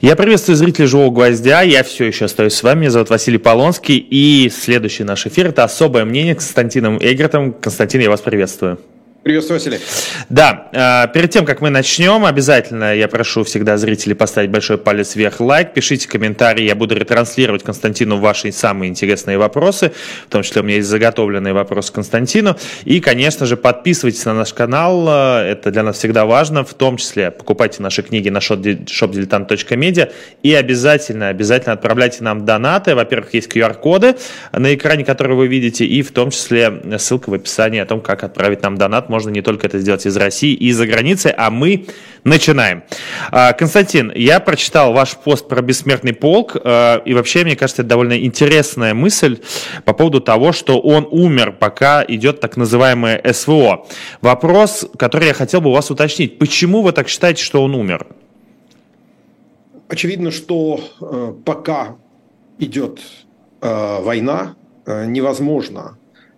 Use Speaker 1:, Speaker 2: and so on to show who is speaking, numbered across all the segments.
Speaker 1: Я приветствую зрителей «Живого гвоздя». Я все еще остаюсь с вами. Меня зовут Василий Полонский. И следующий наш эфир – это «Особое мнение» с Константином Эгертом. Константин, я вас приветствую.
Speaker 2: Приветствую, Василий.
Speaker 1: Да, перед тем, как мы начнем, обязательно я прошу всегда зрителей поставить большой палец вверх, лайк, пишите комментарии, я буду ретранслировать Константину ваши самые интересные вопросы, в том числе у меня есть заготовленные вопросы к Константину, и, конечно же, подписывайтесь на наш канал, это для нас всегда важно, в том числе покупайте наши книги на shopdiletant.media и обязательно отправляйте нам донаты, во-первых, есть QR-коды на экране, которые вы видите, и в том числе ссылка в описании о том, как отправить нам донат. Можно не только это сделать из России и из-за границы, а мы начинаем. Константин, я прочитал ваш пост про бессмертный полк, и вообще, мне кажется, это довольно интересная мысль по поводу того, что он умер, пока идет так называемое СВО. Вопрос, который я хотел бы у вас уточнить. Почему вы так считаете, что он умер?
Speaker 2: Очевидно, что пока идет война, невозможно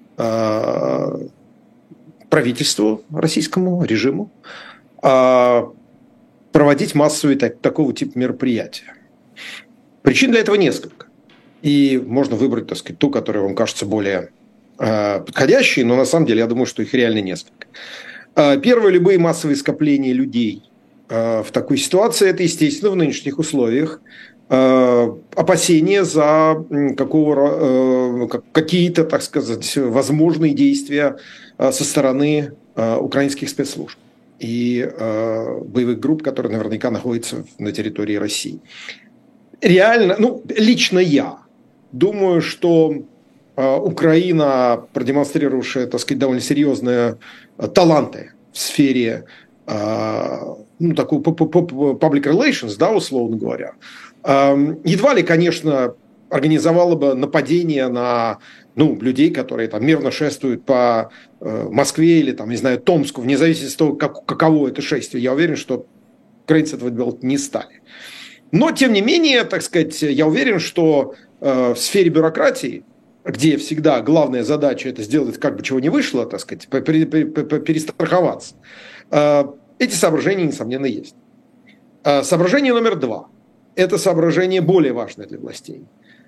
Speaker 2: правительству, российскому режиму, проводить массовые такого типа мероприятия. Причин для этого несколько. И можно выбрать, так сказать, ту, которая вам кажется более подходящей, но на самом деле я думаю, что их реально несколько. Первое, любые массовые скопления людей в такой ситуации, это, естественно, в нынешних условиях опасения за какие-то, так сказать, возможные действия со стороны украинских спецслужб и боевых групп, которые наверняка находятся на территории России. Реально, лично я думаю, что Украина, продемонстрировавшая, так сказать, довольно серьезные таланты в сфере такой public relations, да, условно говоря, едва ли, конечно, организовала бы нападение на людей, которые там мирно шествуют по Москве или там, не знаю, Томску, вне зависимости от того, каково это шествие. Я уверен, что украинцы этого делать не стали. Но, тем не менее, так сказать, я уверен, что в сфере бюрократии, где всегда главная задача это сделать, как бы чего не вышло, так сказать, перестраховаться, эти соображения, несомненно, есть. Соображение номер 2. Это соображение более важное для властей.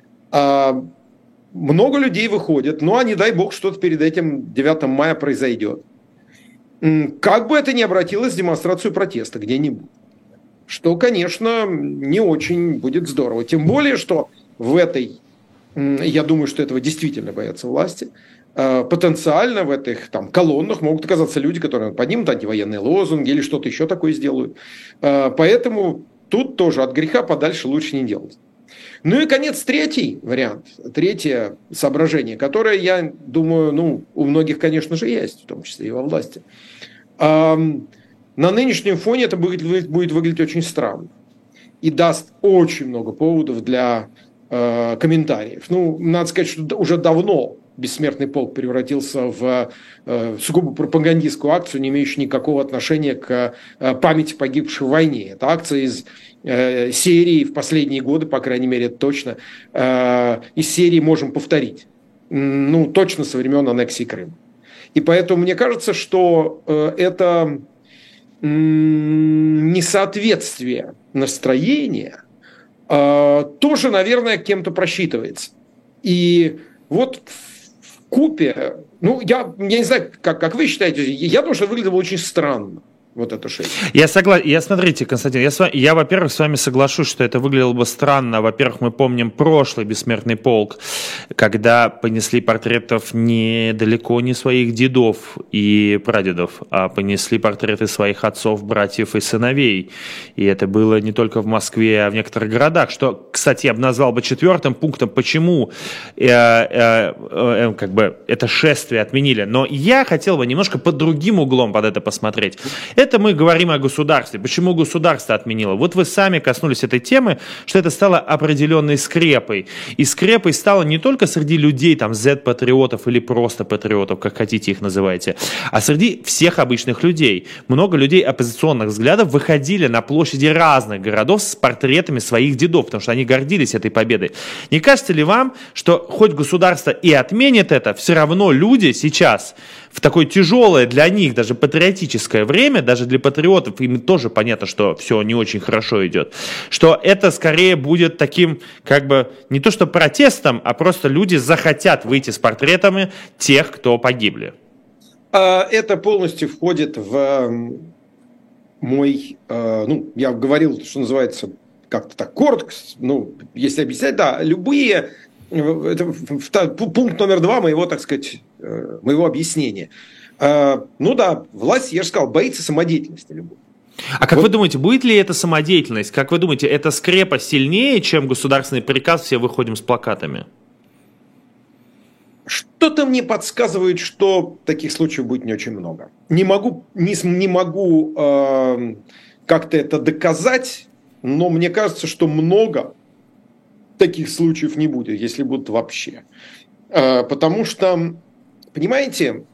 Speaker 2: Много людей выходят, а не дай бог что-то перед этим 9 мая произойдет. Как бы это ни обратилось в демонстрацию протеста где-нибудь. Что, конечно, не очень будет здорово. Тем более, что в этой, я думаю, что этого действительно боятся власти, потенциально в этих колоннах могут оказаться люди, которые поднимут антивоенные лозунги или что-то еще такое сделают. Поэтому тут тоже от греха подальше лучше не делать. Ну и, конец, третий вариант, третье соображение, которое, я думаю, у многих, конечно же, есть, в том числе и во власти. На нынешнем фоне это будет выглядеть очень странно и даст очень много поводов для комментариев. Надо сказать, что уже давно бессмертный полк превратился в сугубо пропагандистскую акцию, не имеющую никакого отношения к памяти погибших в войне. Это акция из серии в последние годы, по крайней мере, это точно, из серии «Можем повторить». Точно со времен аннексии Крыма. И поэтому мне кажется, что это несоответствие настроения тоже, наверное, кем-то просчитывается. И вот в купе, я не знаю, как вы считаете, я думаю, что выглядело очень странно. Вот это 6.
Speaker 1: Я согласен. Смотрите, Константин, я, во-первых, с вами соглашусь, что это выглядело бы странно. Во-первых, мы помним прошлый бессмертный полк, когда понесли портретов далеко не своих дедов и прадедов, а понесли портреты своих отцов, братьев и сыновей. И это было не только в Москве, а в некоторых городах, что, кстати, я бы назвал бы 4-м пунктом, почему это шествие отменили. Но я хотел бы немножко под другим углом под это посмотреть. Это мы говорим о государстве. Почему государство отменило? Вот вы сами коснулись этой темы, что это стало определенной скрепой. И скрепой стало не только среди людей, Z-патриотов или просто патриотов, как хотите их называйте, а среди всех обычных людей. Много людей оппозиционных взглядов выходили на площади разных городов с портретами своих дедов, потому что они гордились этой победой. Не кажется ли вам, что хоть государство и отменит это, все равно люди сейчас в такое тяжелое для них, даже патриотическое время, даже для патриотов, им тоже понятно, что все не очень хорошо идет, что это скорее будет таким, как бы, не то что протестом, а просто люди захотят выйти с портретами тех, кто погибли.
Speaker 2: Это полностью входит в мой, я говорил, что называется, как-то так коротко, если объяснять, да, любые, это пункт номер 2 моего, так сказать, моего объяснения. Власть, я же сказал, боится самодеятельности любой.
Speaker 1: А как вы думаете, будет ли это самодеятельность? Как вы думаете, эта скрепа сильнее, чем государственный приказ «все выходим с плакатами»?
Speaker 2: Что-то мне подсказывает, что таких случаев будет не очень много. Не могу как-то это доказать, но мне кажется, что много таких случаев не будет, если будут вообще. Потому что, понимаете,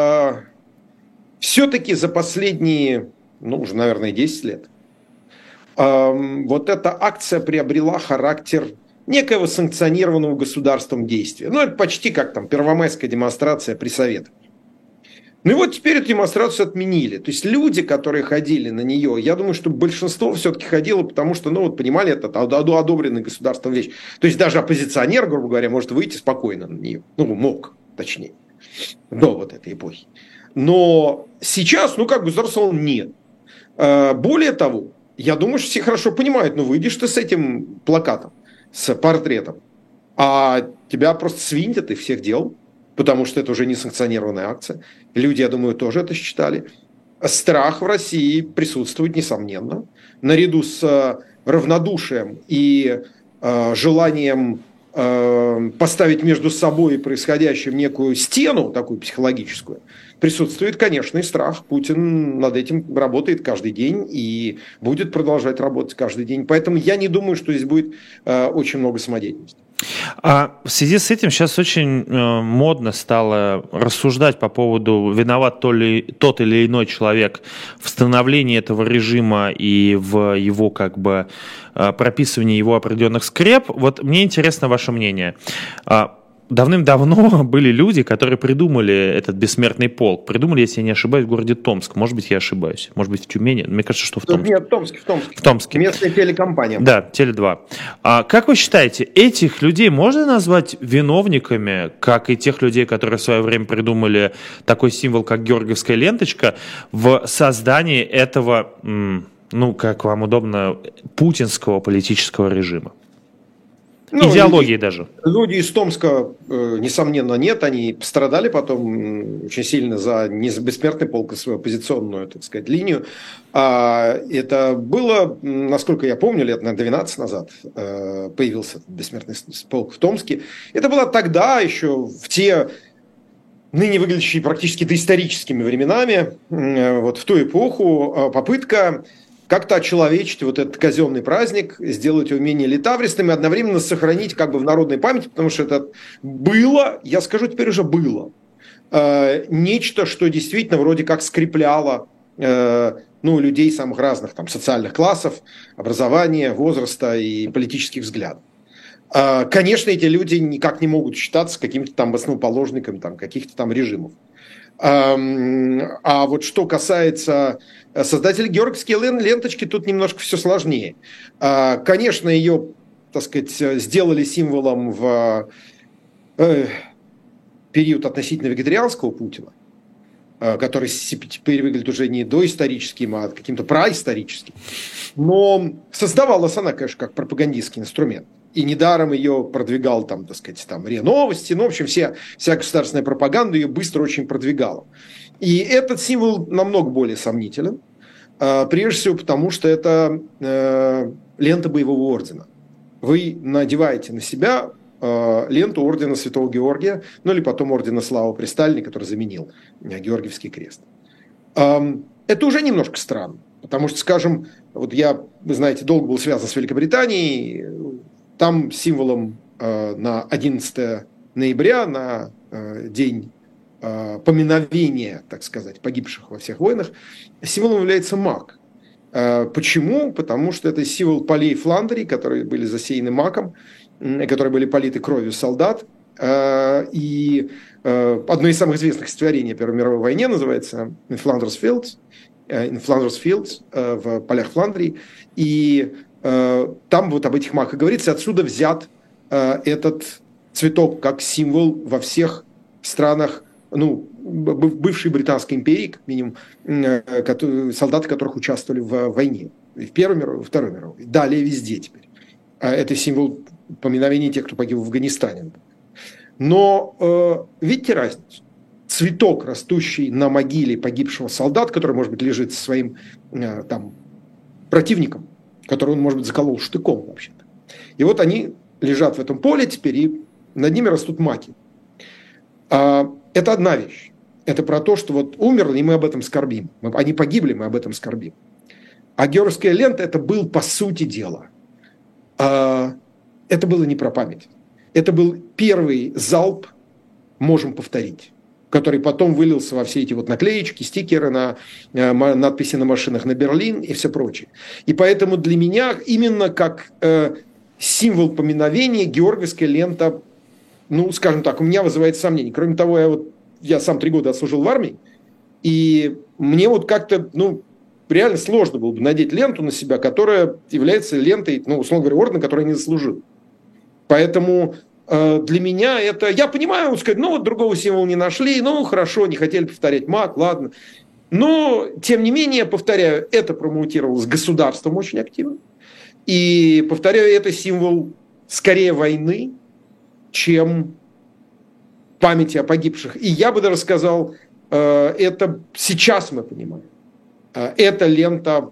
Speaker 2: все-таки за последние, уже, наверное, 10 лет вот эта акция приобрела характер некоего санкционированного государством действия. Это почти как там первомайская демонстрация при Советах. И вот теперь эту демонстрацию отменили. То есть люди, которые ходили на нее, я думаю, что большинство все-таки ходило, потому что, понимали, это одобренная государством вещь. То есть даже оппозиционер, грубо говоря, может выйти спокойно на нее. Мог, точнее, до вот этой эпохи. Но сейчас, государство нет. Более того, я думаю, что все хорошо понимают, выйдешь ты с этим плакатом, с портретом, а тебя просто свинтят и всех дел, потому что это уже не санкционированная акция. Люди, я думаю, тоже это считали. Страх в России присутствует, несомненно. Наряду с равнодушием и желанием поставить между собой и происходящим некую стену, такую психологическую, присутствует, конечно, и страх. Путин над этим работает каждый день и будет продолжать работать каждый день. Поэтому я не думаю, что здесь будет очень много самодеятельности.
Speaker 1: В связи с этим сейчас очень модно стало рассуждать по поводу, виноват тот или иной человек в становлении этого режима и в его прописывании его определенных скреп. Вот мне интересно ваше мнение. Давным-давно были люди, которые придумали этот бессмертный полк. Придумали, если я не ошибаюсь, в городе Томск. Может быть, я ошибаюсь. Может быть, в Тюмени. Мне кажется, что в Томске.
Speaker 2: Нет, в Томске. Местная телекомпания.
Speaker 1: Да, Теле2. Как вы считаете, этих людей можно назвать виновниками, как и тех людей, которые в свое время придумали такой символ, как георгиевская ленточка, в создании этого, как вам удобно, путинского политического режима? Идеологии даже.
Speaker 2: Люди из Томска, несомненно, нет. Они пострадали потом очень сильно за не за бессмертный полк, а свою оппозиционную, так сказать, линию. Это было, насколько я помню, лет, наверное, 12 назад появился бессмертный полк в Томске. Это было тогда, еще в те ныне выглядящие практически доисторическими временами, в ту эпоху, попытка как-то очеловечить вот этот казенный праздник, сделать его менее летавристым и одновременно сохранить в народной памяти, потому что это было, я скажу теперь уже было, нечто, что действительно вроде как скрепляло людей самых разных социальных классов, образования, возраста и политических взглядов. Конечно, эти люди никак не могут считаться какими-то основоположниками каких-то режимов. А вот что касается создателей георгиевской ленточки, тут немножко все сложнее. Конечно, ее, так сказать, сделали символом в период относительно вегетарианского Путина, который теперь выглядит уже не доисторическим, а каким-то праисторическим. Но создавалась она, конечно, как пропагандистский инструмент. И недаром ее продвигал РИА Новости. В общем, вся государственная пропаганда ее быстро очень продвигала. И этот символ намного более сомнителен. Прежде всего потому, что это лента боевого ордена. Вы надеваете на себя ленту ордена Святого Георгия, или потом ордена Славы Престальной, который заменил Георгиевский крест. Это уже немножко странно. Потому что, скажем, вы знаете, долго был связан с Великобританией. Там символом на 11 ноября, на день поминовения, так сказать, погибших во всех войнах, символом является мак. Почему? Потому что это символ полей Фландрии, которые были засеяны маком, которые были политы кровью солдат. И одно из самых известных стихотворений о Первой мировой войне называется «In Flanders Fields», в полях Фландрии. И там вот об этих маках говорится, отсюда взят этот цветок как символ во всех странах, ну, бывшей Британской империи, как минимум, солдаты которых участвовали в войне. И в Первой мировой, и в Второй мировой. Далее везде теперь. Это символ поминовения тех, кто погиб в Афганистане. Но видите разницу? Цветок, растущий на могиле погибшего солдата, который, может быть, лежит со своим там, противником, которого он, может быть, заколол штыком вообще-то. И вот они лежат в этом поле теперь, и над ними растут маки. Это одна вещь. Это про то, что вот умерли, и мы об этом скорбим. Они погибли, мы об этом скорбим. А георгиевская лента – это был, по сути дела, это было не про память. Это был первый залп «Можем повторить», который потом вылился во все эти вот наклеечки, стикеры, на надписи на машинах на Берлин и все прочее. И поэтому для меня именно как символ поминовения георгиевская лента, ну, скажем так, у меня вызывает сомнения. Кроме того, я сам 3 года отслужил в армии, и мне вот как-то, ну, реально сложно было бы надеть ленту на себя, которая является лентой, ну, условно говоря, ордена, который я не заслужил. Поэтому для меня это... Я понимаю, сказать, ну, вот другого символа не нашли, ну, хорошо, не хотели повторять маг, ладно. Но, тем не менее, повторяю, это промоутировалось государством очень активно. И, повторяю, это символ скорее войны, чем памяти о погибших. И я бы даже сказал, это сейчас мы понимаем. Эта лента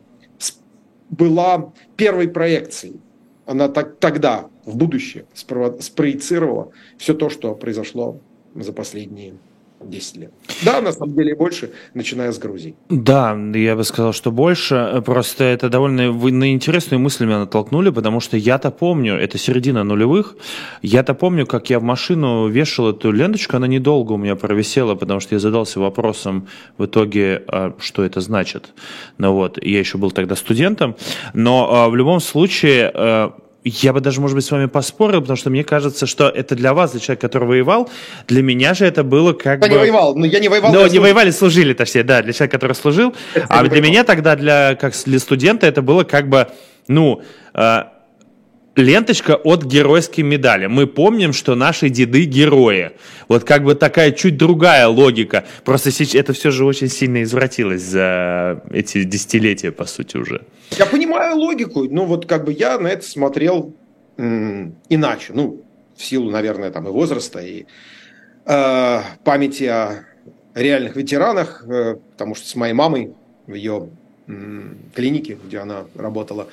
Speaker 2: была первой проекцией. Она тогда, в будущее, спроецировала все то, что произошло за последние 10 лет. Да, на самом деле больше, начиная с Грузии.
Speaker 1: Да, я бы сказал, что больше. Просто это довольно... Вы на интересную мысль меня натолкнули, потому что я-то помню, это середина нулевых, я-то помню, как я в машину вешал эту ленточку, она недолго у меня провисела, потому что я задался вопросом в итоге, что это значит. Ну вот, я еще был тогда студентом, но в любом случае... Я бы даже, может быть, с вами поспорил, потому что мне кажется, что это для вас, для человека, который воевал, для меня же это было как бы...
Speaker 2: Я не воевал, но я не воевал.
Speaker 1: Но не воевали, служили, точнее, да, для человека, который служил. А для меня тогда, как для студента, это было как бы, ну... ленточка от геройской медали. Мы помним, что наши деды герои. Вот как бы такая чуть другая логика. Просто сейчас это все же очень сильно извратилось за эти десятилетия, по сути, уже.
Speaker 2: Я понимаю логику, но вот как бы я на это смотрел иначе. Ну, в силу, наверное, там и возраста, и памяти о реальных ветеранах, потому что с моей мамой в ее клинике, где она работала,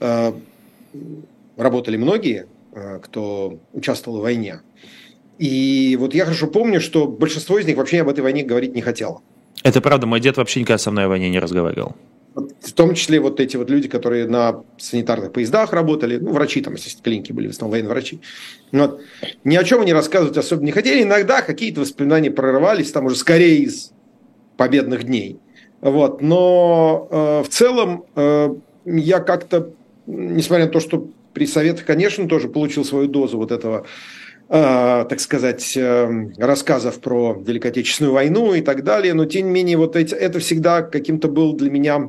Speaker 2: работали многие, кто участвовал в войне. И вот я хорошо помню, что большинство из них вообще об этой войне говорить не хотело.
Speaker 1: Это правда, мой дед вообще никогда со мной о войне не разговаривал.
Speaker 2: В том числе вот эти вот люди, которые на санитарных поездах работали, ну, врачи там, естественно, клиники были, в основном военные врачи. Вот. Ни о чем они рассказывать особо не хотели. Иногда какие-то воспоминания прорывались, там уже скорее из победных дней. Вот. Но в целом я как-то, несмотря на то, что при Советах, конечно, тоже получил свою дозу вот этого, так сказать, рассказов про Великую Отечественную войну и так далее, но тем не менее вот это всегда каким-то был для меня,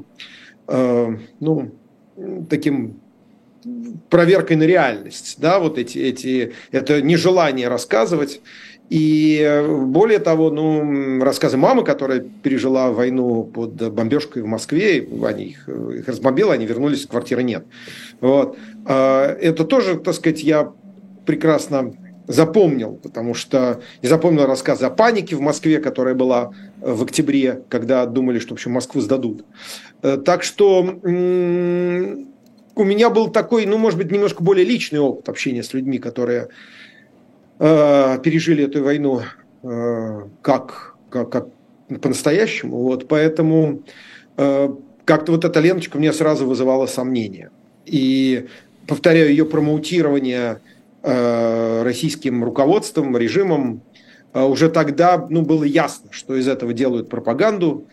Speaker 2: ну, таким проверкой на реальность, да, вот это нежелание рассказывать. И более того, ну, рассказы мамы, которая пережила войну под бомбежкой в Москве, их разбомбило, они вернулись, квартиры нет. Вот. Это тоже, так сказать, я прекрасно запомнил, потому что я запомнил рассказы о панике в Москве, которая была в октябре, когда думали, что, в общем, Москву сдадут. Так что у меня был такой, ну, может быть, немножко более личный опыт общения с людьми, которые пережили эту войну как по-настоящему. Вот, поэтому как-то вот эта ленточка мне сразу вызывала сомнения. И, повторяю, ее промоутирование российским руководством, режимом, уже тогда, ну, было ясно, что из этого делают пропаганду,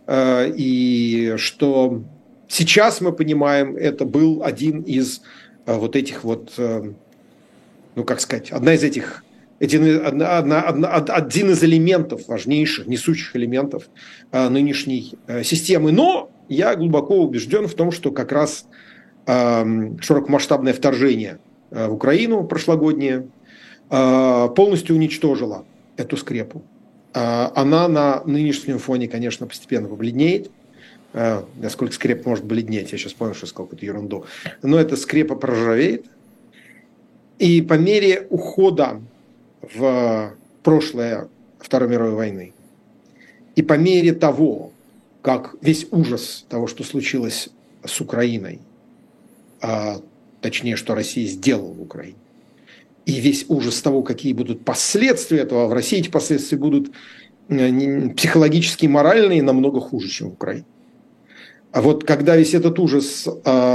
Speaker 2: и что сейчас мы понимаем, это был один из вот этих вот, ну, как сказать, одна из этих один из элементов, важнейших, несущих элементов нынешней системы. Но я глубоко убежден в том, что как раз широкомасштабное вторжение в Украину прошлогоднее полностью уничтожило эту скрепу. Она на нынешнем фоне, конечно, постепенно побледнеет. Насколько скрепа может бледнеть, я сейчас понял, что сказал какую-то ерунду. Но эта скрепа проржавеет. И по мере ухода в прошлое Второй мировой войны, и по мере того, как весь ужас того, что случилось с Украиной, точнее, что Россия сделала в Украине, и весь ужас того, какие будут последствия этого, в России эти последствия будут психологически и моральные намного хуже, чем в Украине. А вот когда весь этот ужас,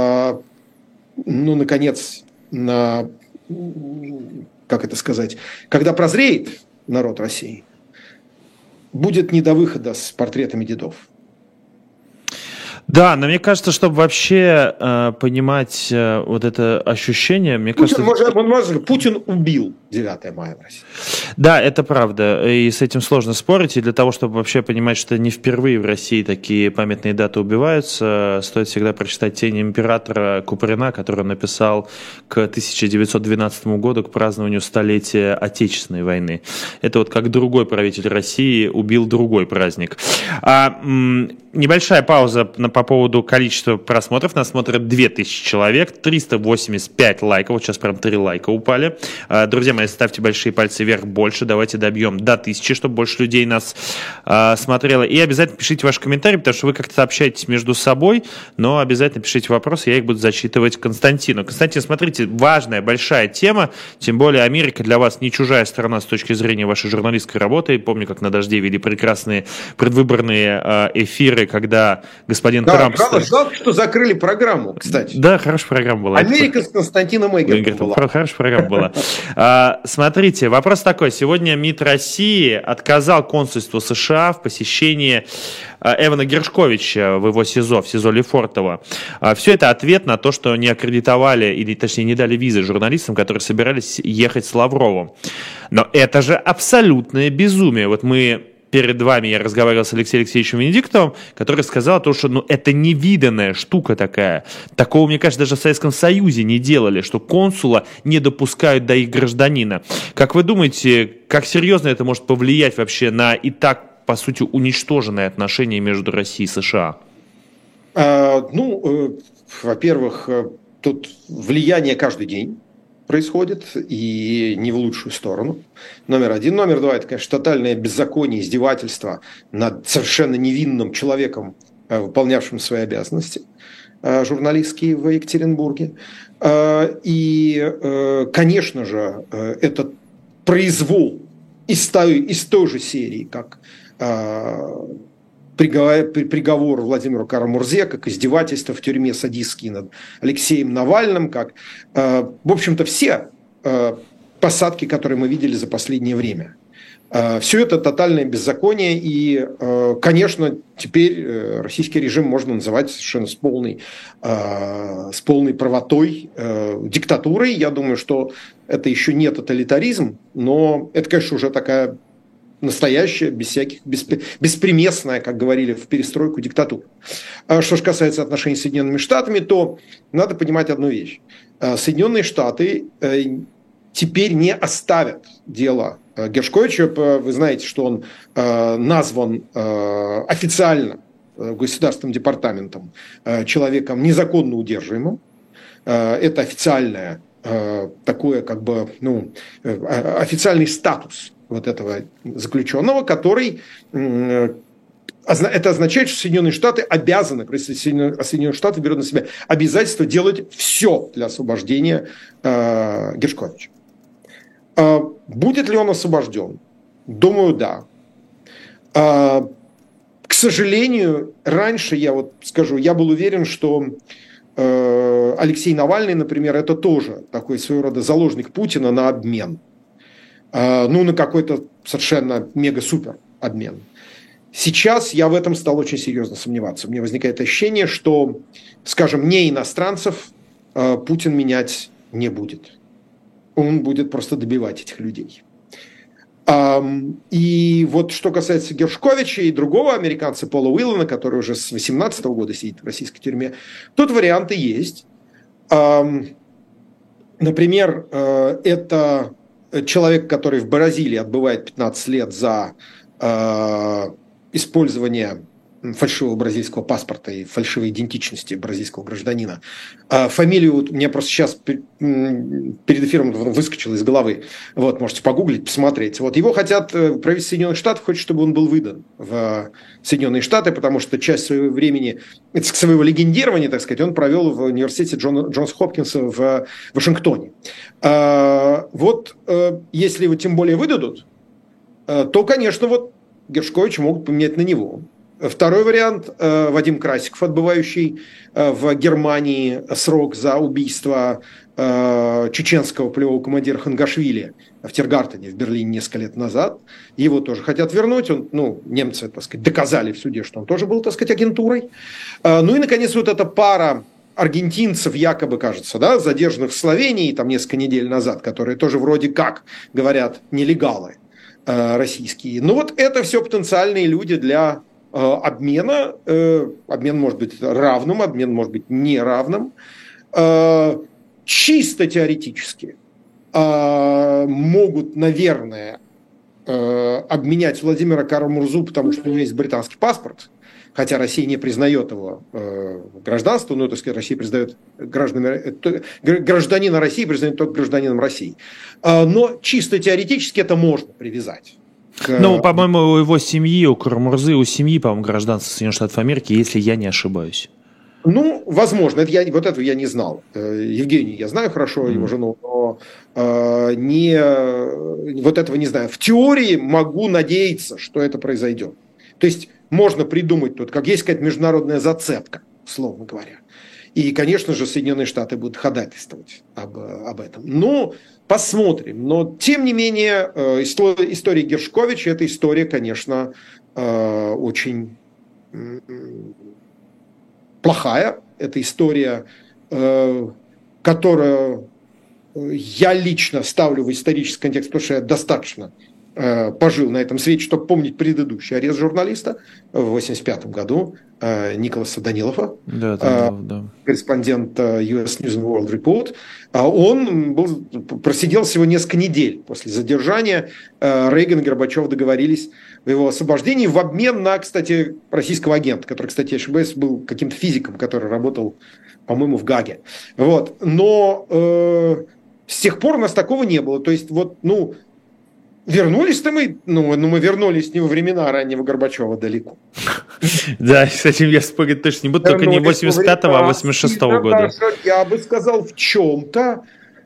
Speaker 2: наконец, как это сказать, когда прозреет народ России, будет не до выхода с портретами дедов.
Speaker 1: Да, но мне кажется, чтобы вообще понимать вот это ощущение, мне кажется...
Speaker 2: Путин убил 9 мая в России.
Speaker 1: Да, это правда, и с этим сложно спорить, и для того, чтобы вообще понимать, что не впервые в России такие памятные даты убиваются, стоит всегда прочитать «Тень императора» Куприна, который он написал к 1912 году, к празднованию столетия Отечественной войны. Это вот как другой правитель России убил другой праздник. Небольшая пауза по поводу количества просмотров. Нас смотрят 2000 человек, 385 лайков. Вот сейчас прям 3 лайка упали. Друзья мои, ставьте большие пальцы вверх больше. Давайте добьем до 1000, чтобы больше людей нас смотрело. И обязательно пишите ваши комментарии, потому что вы как-то общаетесь между собой, но обязательно пишите вопросы, я их буду зачитывать Константину. Константин, смотрите, важная, большая тема, тем более Америка для вас не чужая страна с точки зрения вашей журналистской работы. Помню, как на «Дожде» вели прекрасные предвыборные эфиры, когда господин Трамп...
Speaker 2: Жалко, что закрыли программу, кстати.
Speaker 1: Да, хорошая программа была.
Speaker 2: Америка с Константином Эггертом была.
Speaker 1: Хорошая программа была. Смотрите, вопрос такой. Сегодня МИД России отказал консульству США в посещении Эвана Гершковича в его СИЗО, в СИЗО Лефортово. Все это ответ на то, что не аккредитовали, или точнее не дали визы журналистам, которые собирались ехать с Лавровым. Но это же абсолютное безумие. Вот мы... Перед вами я разговаривал с Алексеем Алексеевичем Венедиктовым, который сказал то, что это невиданная штука такая. Такого, мне кажется, даже в Советском Союзе не делали, что консула не допускают до их гражданина. Как вы думаете, как серьезно это может повлиять вообще на и так, по сути, уничтоженные отношения между Россией и США?
Speaker 2: Во-первых, тут влияние каждый день происходит, и не в лучшую сторону. Номер один. Номер два – это, конечно, тотальное беззаконие, издевательство над совершенно невинным человеком, выполнявшим свои обязанности журналистские в Екатеринбурге. И, конечно же, этот произвол из той же серии, как приговор Владимиру Кара-Мурзе, как издевательство в тюрьме садистские над Алексеем Навальным, как, в общем-то, все посадки, которые мы видели за последнее время. Все это тотальное беззаконие, и, конечно, теперь российский режим можно называть совершенно с полной правотой диктатурой. Я думаю, что это еще не тоталитаризм, но это, конечно, уже такая настоящая, без всяких, беспримесная, как говорили в перестройку, диктатура. Что же касается отношений с Соединенными Штатами, то надо понимать одну вещь. Соединенные Штаты теперь не оставят дело Гершковича. Вы знаете, что он назван официально Государственным департаментом человеком незаконно удерживаемым. Это официальное такое, официальный статус вот этого заключенного, который... Это означает, что Соединенные Штаты обязаны, Соединенные Штаты берут на себя обязательство делать все для освобождения Гершковича. Будет ли он освобожден? Думаю, да. К сожалению, раньше, я был уверен, что Алексей Навальный, например, это тоже такой своего рода заложник Путина на обмен. На какой-то совершенно мега-супер обмен. Сейчас я в этом стал очень серьезно сомневаться. У меня возникает ощущение, что, скажем, не иностранцев Путин менять не будет. Он будет просто добивать этих людей. И вот что касается Гершковича и другого американца Пола Уиллана, который уже с 2018 года сидит в российской тюрьме, тут варианты есть. Например, это человек, который в Бразилии отбывает 15 лет за использование фальшивого бразильского паспорта и фальшивой идентичности бразильского гражданина. Фамилию мне просто сейчас перед эфиром выскочила из головы. Вот, можете погуглить, посмотреть. Вот, его хотят, правительство Соединенных Штатов хочет, чтобы он был выдан в Соединенные Штаты, потому что часть своего времени, своего легендирования, так сказать, он провел в университете Джонс Хопкинса в Вашингтоне. Вот, если его тем более выдадут, то, конечно, вот Гершковича могут поменять на него. Второй вариант – Вадим Красиков, отбывающий в Германии срок за убийство чеченского полевого командира Хангашвили в Тиргартене в Берлине несколько лет назад. Его тоже хотят вернуть. Немцы, так сказать, доказали в суде, что он тоже был, так сказать, агентурой. Ну и, наконец, вот эта пара аргентинцев, якобы, кажется, да, задержанных в Словении там несколько недель назад, которые тоже вроде как, говорят, нелегалы российские. Ну вот это все потенциальные люди для обмена. Обмен может быть равным, обмен может быть неравным. Чисто теоретически могут, наверное, обменять Владимира Кара-Мурзу, потому что у него есть британский паспорт, хотя Россия не признает его гражданство, так сказать, Россия признает гражданина России, признает только гражданином России. Но чисто теоретически это можно привязать.
Speaker 1: По-моему, у его семьи, у Кара-Мурзы, у семьи, по-моему, гражданство Соединенных Штатов Америки, если я не ошибаюсь.
Speaker 2: Возможно, вот этого я не знал. Евгений, я знаю хорошо его жену, но вот этого не знаю. В теории могу надеяться, что это произойдет. То есть можно придумать тут, как есть какая-то международная зацепка, условно говоря. И, конечно же, Соединенные Штаты будут ходатайствовать об этом. Посмотрим. Но, тем не менее, история Гершковича – это история, конечно, очень плохая. Это история, которую я лично ставлю в исторический контекст, потому что я достаточно пожил на этом свете, чтобы помнить предыдущий арест журналиста в 1985 году Николаса Данилова, корреспондент US News and World Report. Он просидел всего несколько недель после задержания. Рейган и Горбачев договорились в его освобождении в обмен на, кстати, российского агента, который, кстати, я ошибаюсь, был каким-то физиком, который работал, по-моему, в Гаге. Но с тех пор у нас такого не было. То есть, вернулись-то мы вернулись не во времена раннего Горбачева далеко.
Speaker 1: Да, с этим я спорить точно не буду, только не 85-го, а 86-го года.
Speaker 2: Я бы сказал, в чем-то,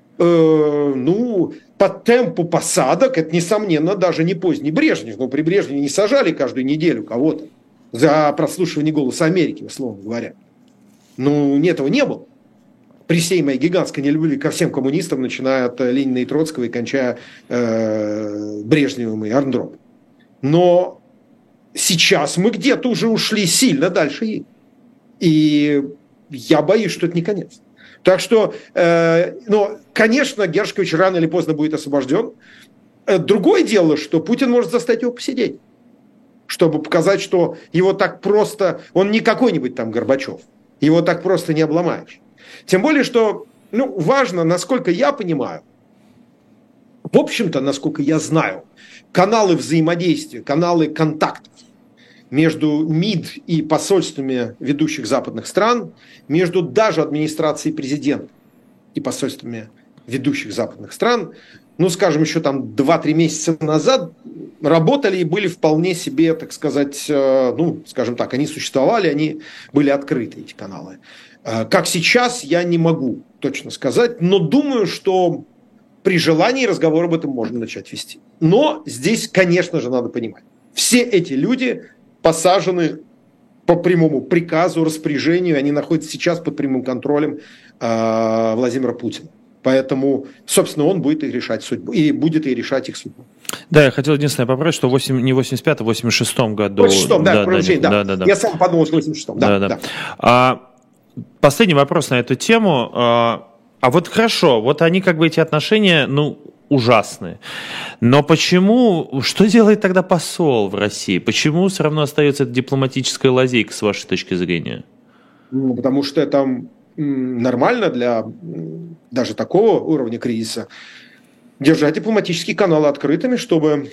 Speaker 2: по темпу посадок, это, несомненно, даже не поздний Брежнев. При Брежневе не сажали каждую неделю кого-то за прослушивание «Голоса Америки», условно говоря. Этого не было. При всей моей гигантской нелюбви ко всем коммунистам, начиная от Ленина и Троцкого и кончая Брежневым и Арндропом. Но сейчас мы где-то уже ушли сильно дальше. И я боюсь, что это не конец. Так что, конечно, Гершкович рано или поздно будет освобожден. Другое дело, что Путин может заставить его посидеть, чтобы показать, что его так просто... Он не какой-нибудь там Горбачев. Его так просто не обломаешь. Тем более, что важно, насколько я понимаю, в общем-то, насколько я знаю, каналы взаимодействия, каналы контактов между МИД и посольствами ведущих западных стран, между даже администрацией президента и посольствами ведущих западных стран, скажем, еще там 2-3 месяца назад работали и были вполне себе, так сказать, скажем так, они существовали, они были открыты, эти каналы. Как сейчас, я не могу точно сказать, но думаю, что при желании разговор об этом можно начать вести. Но здесь, конечно же, надо понимать, все эти люди посажены по прямому приказу, распоряжению, они находятся сейчас под прямым контролем Владимира Путина. Поэтому, собственно, он будет их решать судьбу, и будет и решать их судьбу.
Speaker 1: Да, я хотел единственное поправить, что не в 85-м, а в 86-м году.
Speaker 2: В 86-м, да. Я сам подумал, что в 86-м, да.
Speaker 1: Последний вопрос на эту тему. А вот хорошо, вот они эти отношения, ужасные. Но почему, что делает тогда посол в России? Почему все равно остается эта дипломатическая лазейка, с вашей точки зрения?
Speaker 2: Ну, потому что это нормально для даже такого уровня кризиса держать дипломатические каналы открытыми, чтобы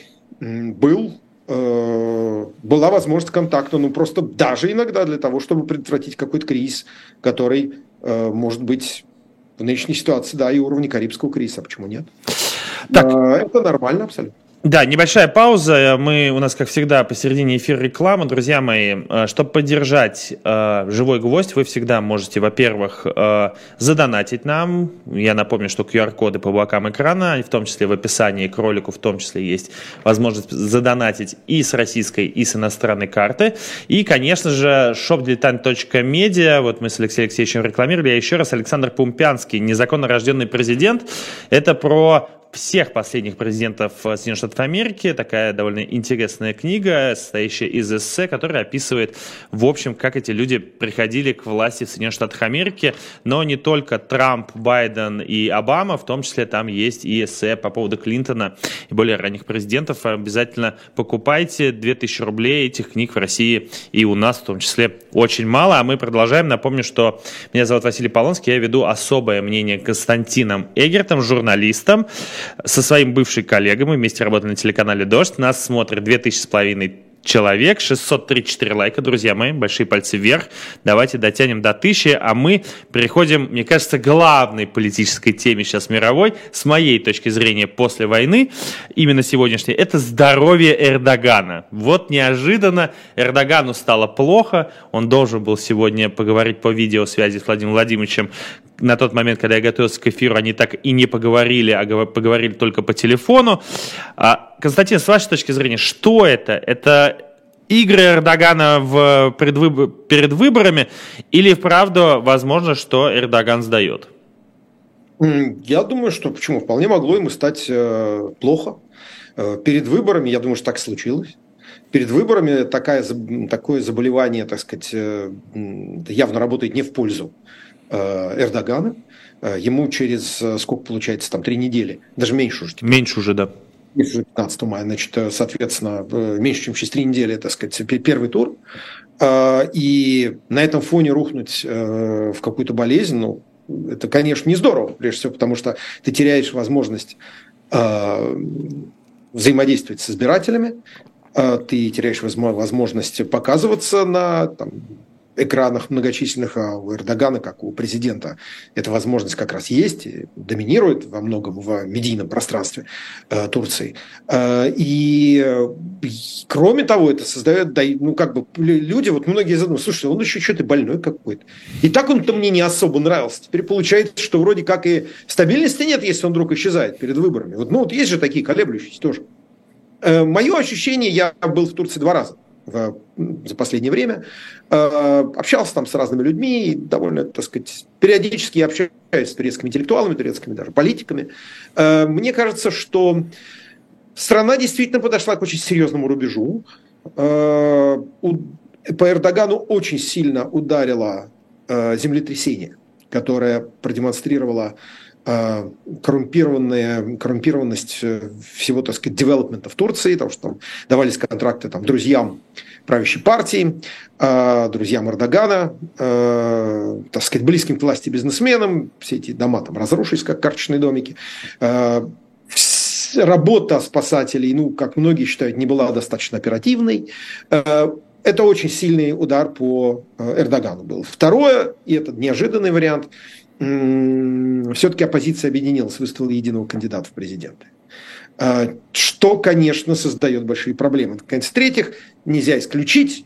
Speaker 2: была возможность контакта, ну просто даже иногда для того, чтобы предотвратить какой-то кризис, который может быть в нынешней ситуации, да, и уровня Карибского кризиса, а почему нет? Так. Это нормально абсолютно.
Speaker 1: Да, небольшая пауза. У нас, как всегда, посередине эфира реклама. Друзья мои, чтобы поддержать «Живой гвоздь», вы всегда можете, во-первых, задонатить нам. Я напомню, что QR-коды по бокам экрана, в том числе в описании к ролику, в том числе есть возможность задонатить и с российской, и с иностранной карты. И, конечно же, shopdiletant.media. Вот мы с Алексеем Алексеевичем рекламировали. Я еще раз, Александр Пумпянский, незаконно рожденный президент. Это про всех последних президентов Соединенных Штатов Америки. Такая довольно интересная книга, состоящая из эссе, которая описывает, в общем, как эти люди приходили к власти в Соединенных Штатах Америки. Но не только Трамп, Байден и Обама, в том числе там есть и эссе по поводу Клинтона и более ранних президентов. Обязательно покупайте. 2000 рублей этих книг в России и у нас в том числе очень мало. А мы продолжаем. Напомню, что меня зовут Василий Полонский. Я веду «Особое мнение» Константином Эгертом, журналистом, со своим бывшим коллегой. Мы вместе работали на телеканале «Дождь». Нас смотрит 2500 человек, 634 лайка, друзья мои, большие пальцы вверх. Давайте дотянем до 1000, а мы переходим, мне кажется, к главной политической теме сейчас мировой, с моей точки зрения, после войны, именно сегодняшней, это здоровье Эрдогана. Вот неожиданно Эрдогану стало плохо, он должен был сегодня поговорить по видеосвязи с Владимиром Владимировичем. На тот момент, когда я готовился к эфиру, они так и не поговорили, а поговорили только по телефону. Константин, с вашей точки зрения, что это? Это игры Эрдогана перед выборами или вправду возможно, что Эрдоган сдает?
Speaker 2: Я думаю, что почему? Вполне могло ему стать плохо. Перед выборами, я думаю, что так случилось. Перед выборами такое заболевание, так сказать, явно работает не в пользу Эрдогана. Ему через, сколько получается, там 3 недели, даже меньше уже.
Speaker 1: Меньше уже, да.
Speaker 2: Меньше уже 15 мая, значит, соответственно, меньше, чем через 3 недели, так сказать, первый тур. И на этом фоне рухнуть в какую-то болезнь, ну, это, конечно, не здорово, прежде всего, потому что ты теряешь возможность взаимодействовать с избирателями, ты теряешь возможность показываться на экранах многочисленных, а у Эрдогана, как у президента, эта возможность как раз есть, и доминирует во многом в медийном пространстве Турции. И кроме того, это создает, ну, как бы люди, вот многие задумываются, слушай, он еще что-то больной какой-то. И так он-то мне не особо нравился. Теперь получается, что вроде как и стабильности нет, если он вдруг исчезает перед выборами. Вот есть же такие колеблющиеся тоже. Мое ощущение, я был в Турции 2 раза за последнее время, общался там с разными людьми, и довольно, так сказать, периодически я общаюсь с турецкими интеллектуалами, турецкими даже политиками. Мне кажется, что страна действительно подошла к очень серьезному рубежу. По Эрдогану очень сильно ударило землетрясение, которое продемонстрировало коррумпированность всего, так сказать, девелопмента в Турции, потому что там давались контракты друзьям правящей партии, друзьям Эрдогана, так сказать, близким к власти бизнесменам. Все эти дома разрушились, как карточные домики. Работа спасателей, ну, как многие считают, не была достаточно оперативной. Это очень сильный удар по Эрдогану был. Второе, и это неожиданный вариант, все-таки оппозиция объединилась, выставила единого кандидата в президенты. Что, конечно, создает большие проблемы. В-третьих, нельзя исключить,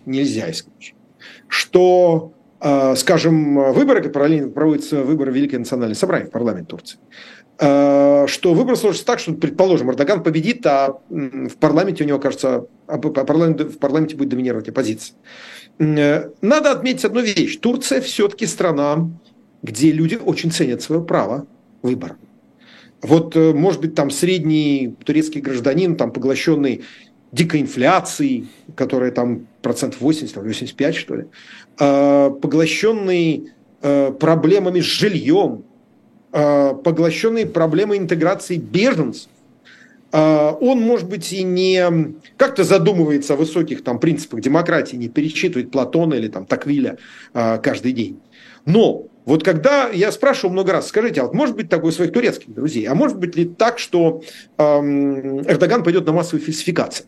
Speaker 2: что, скажем, выборы, параллельно проводятся выборы Великое национальное собрание в парламент Турции, что выбор сложится так, что, предположим, Эрдоган победит, а в парламенте у него, кажется, в парламенте будет доминировать оппозиция. Надо отметить одну вещь. Турция все-таки страна, где люди очень ценят свое право выбора. Вот, может быть, там средний турецкий гражданин, поглощенный дикой инфляцией, которая там 80%, 85%, что ли, поглощенный проблемами с жильем, поглощенный проблемой интеграции беженцев Он, может быть, и не как-то задумывается о высоких там принципах демократии, не перечитывает Платона или там Токвиля каждый день. Но вот когда я спрашивал много раз, скажите, а вот может быть такое у своих турецких друзей, а может быть ли так, что Эрдоган пойдет на массовые фальсификации?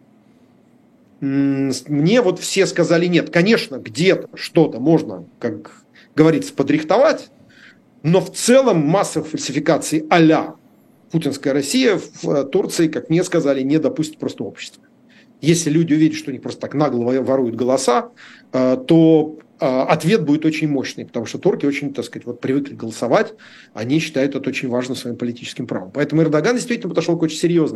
Speaker 2: Мне вот все сказали нет. Конечно, где-то что-то можно, как говорится, подрихтовать, но в целом массовых фальсификаций а-ля путинская Россия в Турции, как мне сказали, не допустит просто общество. Если люди увидят, что они просто так нагло воруют голоса, то ответ будет очень мощный, потому что турки очень, так сказать, вот привыкли голосовать, они считают это очень важным своим политическим правом. Поэтому Эрдоган действительно подошел к очень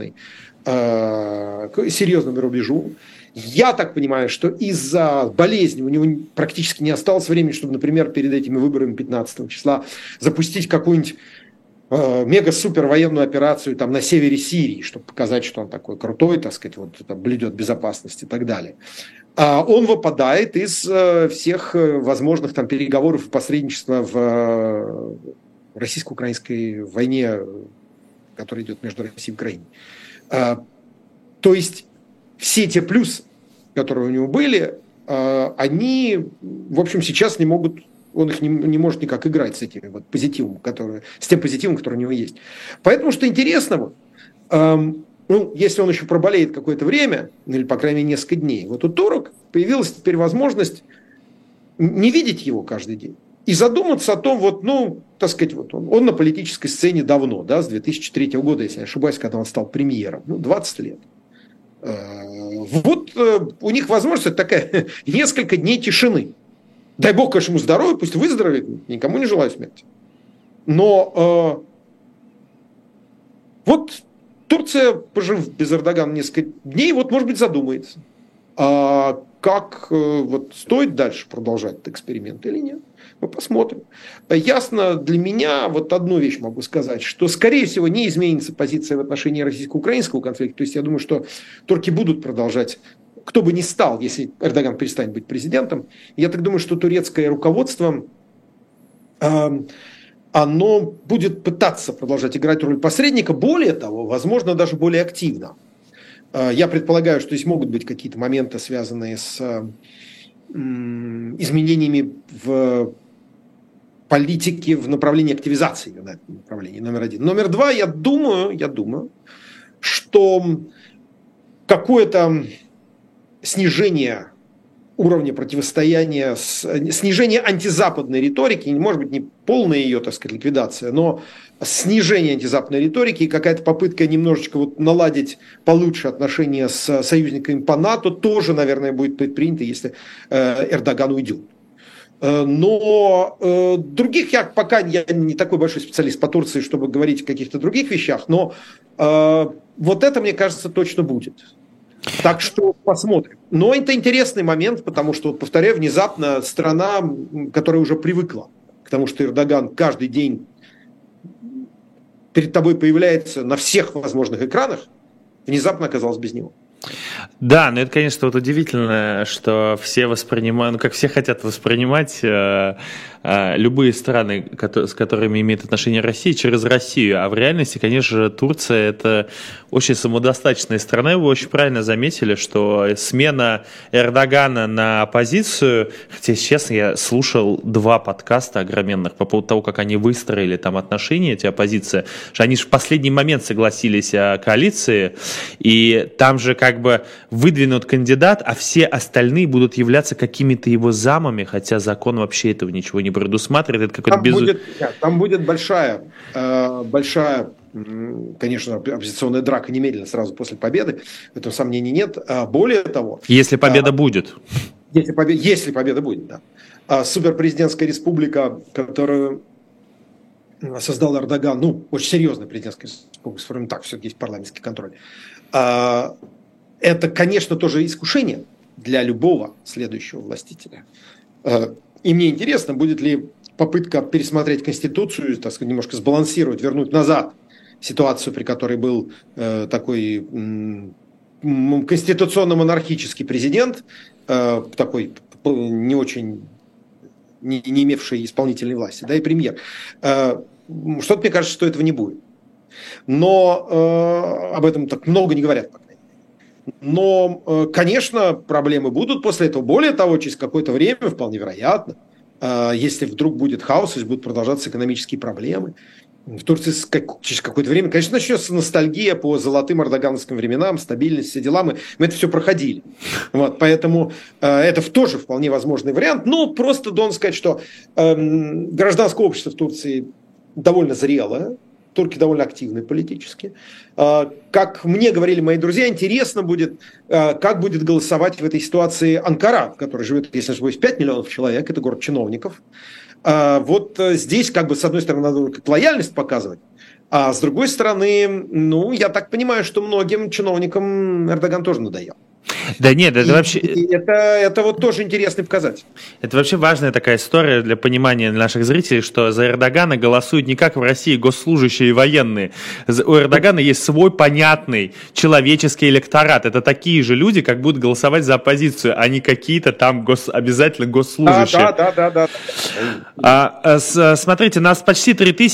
Speaker 2: серьезному рубежу. Я так понимаю, что из-за болезни у него практически не осталось времени, чтобы, например, перед этими выборами 15 числа запустить какую-нибудь мега-супер военную операцию там на севере Сирии, чтобы показать, что он такой крутой, так сказать, вот там блюдет безопасность и так далее. А он выпадает из всех возможных там переговоров и посредничества в российско-украинской войне, которая идет между Россией и Украиной. То есть все те плюсы, которые у него были, они, в общем, сейчас не могут. Он их не может никак играть с этим вот позитивом, с тем позитивом, который у него есть. Поэтому, что интересного, если он еще проболеет какое-то время, или, по крайней мере, несколько дней, вот у турок появилась теперь возможность не видеть его каждый день и задуматься о том, вот, так сказать, вот он на политической сцене давно, да, с 2003 года, если я не ошибаюсь, когда он стал премьером, 20 лет. Вот у них возможность такая, несколько дней тишины. Дай бог, конечно, ему здоровья, пусть выздоровеет, никому не желаю смерти. Но вот Турция, пожив без Эрдогана несколько дней, вот, может быть, задумается, как вот стоит дальше продолжать этот эксперимент или нет. Мы посмотрим. Ясно для меня, вот одну вещь могу сказать, что, скорее всего, не изменится позиция в отношении российско-украинского конфликта. То есть, я думаю, что турки будут продолжать, кто бы ни стал, если Эрдоган перестанет быть президентом, я так думаю, что турецкое руководство, оно будет пытаться продолжать играть роль посредника, более того, возможно, даже более активно. Я предполагаю, что здесь могут быть какие-то моменты, связанные с изменениями в политике в направлении активизации, на этом направлении, номер один. Номер два, я думаю, что какое-то снижение уровня противостояния, снижение антизападной риторики, может быть, не полная ее, так сказать, ликвидация, но снижение антизападной риторики и какая-то попытка немножечко вот наладить получше отношения с союзниками по НАТО тоже, наверное, будет предпринято, если Эрдоган уйдет. Но других я не такой большой специалист по Турции, чтобы говорить о каких-то других вещах, но вот это, мне кажется, точно будет. Так что посмотрим. Но это интересный момент, потому что, повторяю, внезапно страна, которая уже привыкла к тому, что Эрдоган каждый день перед тобой появляется на всех возможных экранах, внезапно оказалась без него.
Speaker 1: Да, но это, конечно, вот удивительно, что все воспринимают, как все хотят воспринимать любые страны, с которыми имеет отношение Россия, через Россию. А в реальности, конечно же, Турция – это очень самодостаточная страна. И вы очень правильно заметили, что смена Эрдогана на оппозицию, хотя, честно, я слушал 2 подкаста огроменных по поводу того, как они выстроили там отношения, эти оппозиции, что они же в последний момент согласились о коалиции, и там же как бы выдвинут кандидат, а все остальные будут являться какими-то его замами, хотя закон вообще этого ничего не предусматривает. Это какой-то
Speaker 2: там будет большая, конечно, оппозиционная драка немедленно сразу после победы, в этом сомнений нет. Более того...
Speaker 1: Если победа будет.
Speaker 2: Если победа будет, да. Суперпрезидентская республика, которую создал Эрдоган, очень серьезная президентская республика, сформирована так, все-таки есть парламентский контроль. Это, конечно, тоже искушение для любого следующего властителя. И мне интересно, будет ли попытка пересмотреть Конституцию, так сказать, немножко сбалансировать, вернуть назад ситуацию, при которой был такой конституционно-монархический президент, такой не очень, не имевший исполнительной власти, да, и премьер. Что-то мне кажется, что этого не будет. Но об этом так много не говорят пока. Но, конечно, проблемы будут после этого. Более того, через какое-то время, вполне вероятно, если вдруг будет хаос, если будут продолжаться экономические проблемы, в Турции через какое-то время, конечно, начнется ностальгия по золотым эрдогановским временам, стабильность, все дела. Мы это все проходили. Вот, поэтому это тоже вполне возможный вариант. Но просто должен сказать, что гражданское общество в Турции довольно зрелое. Турки довольно активны политически. Как мне говорили мои друзья, интересно будет, как будет голосовать в этой ситуации Анкара, в которой живет, если не ошибаюсь, 5 миллионов человек, это город чиновников. Вот здесь, как бы, с одной стороны, надо как лояльность показывать, а с другой стороны, ну, я так понимаю, что многим чиновникам Эрдоган тоже надоел.
Speaker 1: Да нет, это вообще...
Speaker 2: Это вот тоже интересный показатель.
Speaker 1: Это вообще важная такая история для понимания наших зрителей, что за Эрдогана голосуют не как в России госслужащие и военные. У Эрдогана есть свой понятный человеческий электорат. Это такие же люди, как будут голосовать за оппозицию, а не какие-то там обязательно госслужащие. Да. Смотрите, нас почти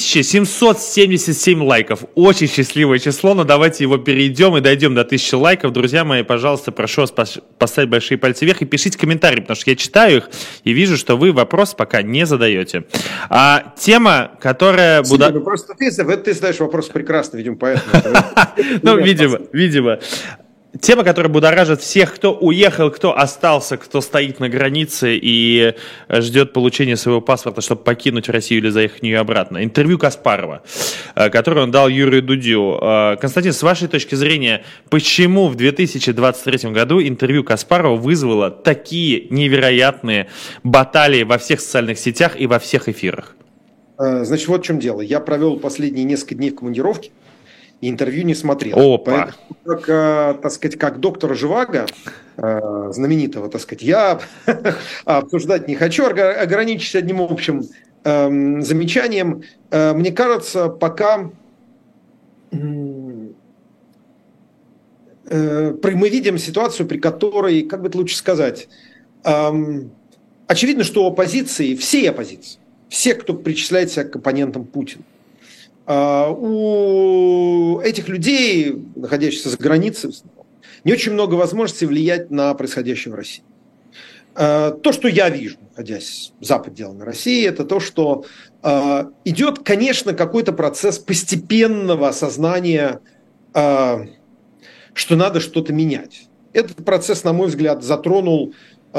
Speaker 1: 3777 лайков. Очень счастливое число, но давайте его перейдем и дойдем до 1000 лайков. Друзья мои, пожалуйста, прошу вас поставить большие пальцы вверх и пишите комментарии, потому что я читаю их и вижу, что вы вопрос пока не задаете. Тема, которая...
Speaker 2: Просто ты задаешь вопрос прекрасно, видимо, поэтому...
Speaker 1: Ну, видимо. Тема, которая будоражит всех, кто уехал, кто остался, кто стоит на границе и ждет получения своего паспорта, чтобы покинуть Россию или заехать в нее обратно. Интервью Каспарова, которое он дал Юрию Дудю. Константин, с вашей точки зрения, почему в 2023 году интервью Каспарова вызвало такие невероятные баталии во всех социальных сетях и во всех эфирах?
Speaker 2: Значит, вот в чем дело. Я провел последние несколько дней в командировке, и интервью не смотрел.
Speaker 1: Опа.
Speaker 2: Поэтому, так сказать, как доктора Живаго, знаменитого, так сказать, я обсуждать не хочу, ограничусь одним общим замечанием. Мне кажется, пока мы видим ситуацию, при которой, как бы это лучше сказать, очевидно, что у оппозиции, всей оппозиции, все, кто причисляет себя к оппонентам Путина, у этих людей, находящихся за границей, не очень много возможностей влиять на происходящее в России. То, что я вижу, находясь за пределами России, это то, что идет, конечно, какой-то процесс постепенного осознания, что надо что-то менять. Этот процесс, на мой взгляд, затронул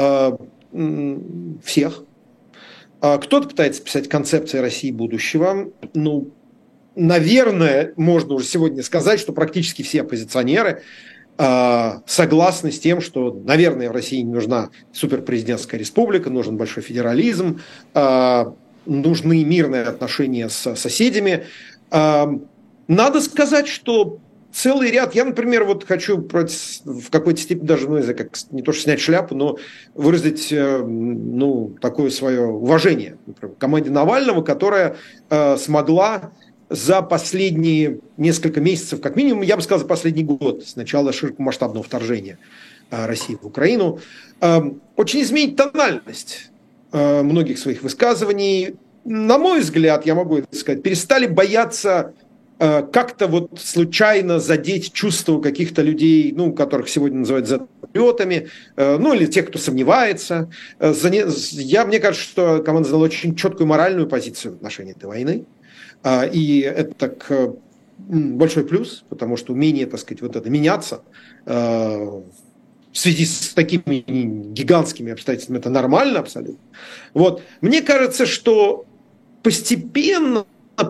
Speaker 2: всех. Кто-то пытается писать концепции России будущего. Ну, наверное, можно уже сегодня сказать, что практически все оппозиционеры согласны с тем, что, наверное, в России не нужна суперпрезидентская республика, нужен большой федерализм, нужны мирные отношения с соседями. Надо сказать, что целый ряд, я, например, вот хочу в какой-то степени даже, не то что снять шляпу, но выразить, такое свое уважение, например, команде Навального, которая смогла за последние несколько месяцев, как минимум, я бы сказал, за последний год, с начала широкомасштабного вторжения России в Украину, очень изменить тональность многих своих высказываний. На мой взгляд, я могу это сказать, перестали бояться как-то вот случайно задеть чувства каких-то людей, которых сегодня называют задлетами, или тех, кто сомневается. Мне кажется, что команда заняла очень четкую моральную позицию в отношении этой войны. И это так большой плюс, потому что умение, так сказать, вот это меняться в связи с такими гигантскими обстоятельствами, это нормально абсолютно. Вот. Мне кажется, что постепенно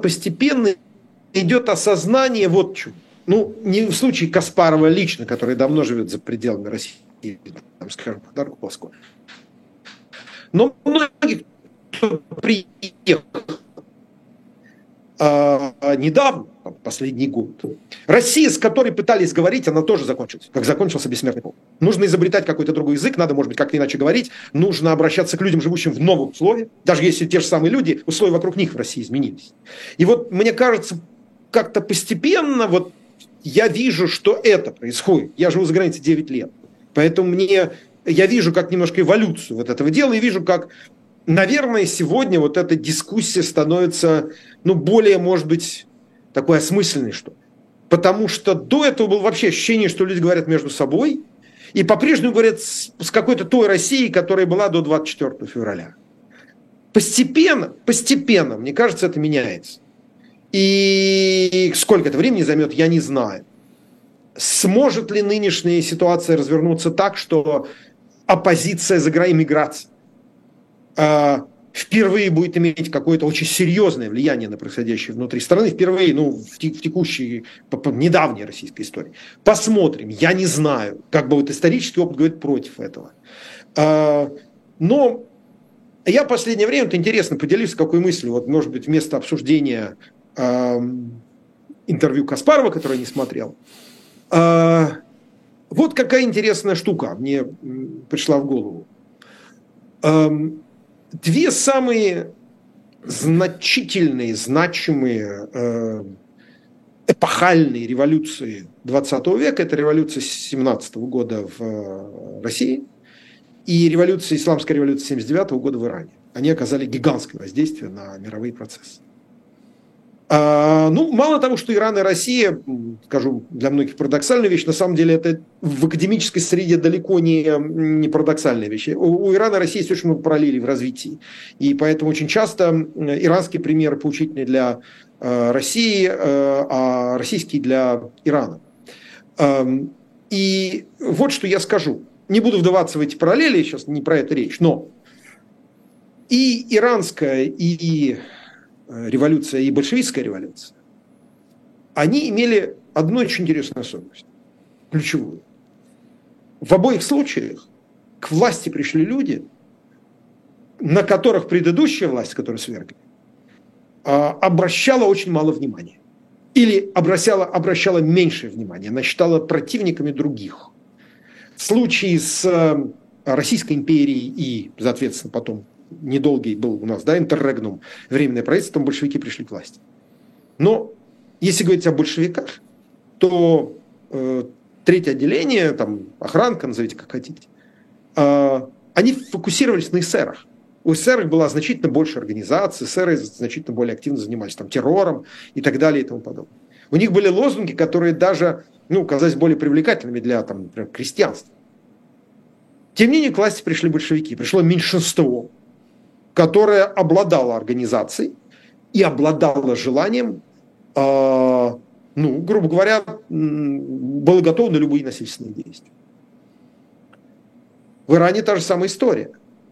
Speaker 2: идет осознание вот чего. Не в случае Каспарова лично, который давно живет за пределами России, там, скажем, подарок Москву. Но многие, кто приехал недавно, последний год, Россия, с которой пытались говорить, она тоже закончилась, как закончился бессмертный полк. Нужно изобретать какой-то другой язык, надо, может быть, как-то иначе говорить, нужно обращаться к людям, живущим в новых условиях, даже если те же самые люди, условия вокруг них в России изменились. И вот, мне кажется, как-то постепенно, вот я вижу, что это происходит. Я живу за границей 9 лет, поэтому я вижу как немножко эволюцию вот этого дела, и вижу, как, наверное, сегодня вот эта дискуссия становится, более, может быть, такой осмысленный, что ли. Потому что до этого было вообще ощущение, что люди говорят между собой, и по-прежнему говорят с какой-то той Россией, которая была до 24 февраля. Постепенно, мне кажется, это меняется. И сколько это времени займет, я не знаю. Сможет ли нынешняя ситуация развернуться так, что оппозиция за иммиграцией впервые будет иметь какое-то очень серьезное влияние на происходящее внутри страны, впервые, в текущей, недавней российской истории. Посмотрим, я не знаю, как бы вот исторический опыт говорит против этого. Но я в последнее время, вот интересно, поделюсь какой мыслью, вот может быть вместо обсуждения интервью Каспарова, которое я не смотрел, вот какая интересная штука мне пришла в голову. Две самые значительные, значимые, эпохальные революции 20 века – это революция 17 года в России и исламская революция 79 года в Иране. Они оказали гигантское воздействие на мировые процессы. Мало того, что Иран и Россия, скажу для многих парадоксальная вещь, на самом деле это в академической среде далеко не парадоксальная вещь. У Ирана и России есть очень много параллелей в развитии. И поэтому очень часто иранские примеры поучительны для России, а российские для Ирана. И вот что я скажу. Не буду вдаваться в эти параллели, сейчас не про это речь, но и иранская, и революция, и большевистская революция, они имели одну очень интересную особенность, ключевую. В обоих случаях к власти пришли люди, на которых предыдущая власть, которую свергли, обращала очень мало внимания. Или обращала меньшее внимание. Она считала противниками других. В случае с Российской империей и, соответственно, потом недолгий был у нас, интеррегнум, временное правительство, там большевики пришли к власти. Но если говорить о большевиках, то третье отделение, там, охранка, назовите как хотите, они фокусировались на эсерах. У эсеров была значительно больше организаций, эсеры значительно более активно занимались террором и так далее и тому подобное. У них были лозунги, которые даже казались более привлекательными для например, крестьянства. Тем не менее, к власти пришли большевики, пришло меньшинство, которое обладало организацией и обладало желанием, грубо говоря, было готово на любые насильственные действия. В Иране та же самая история.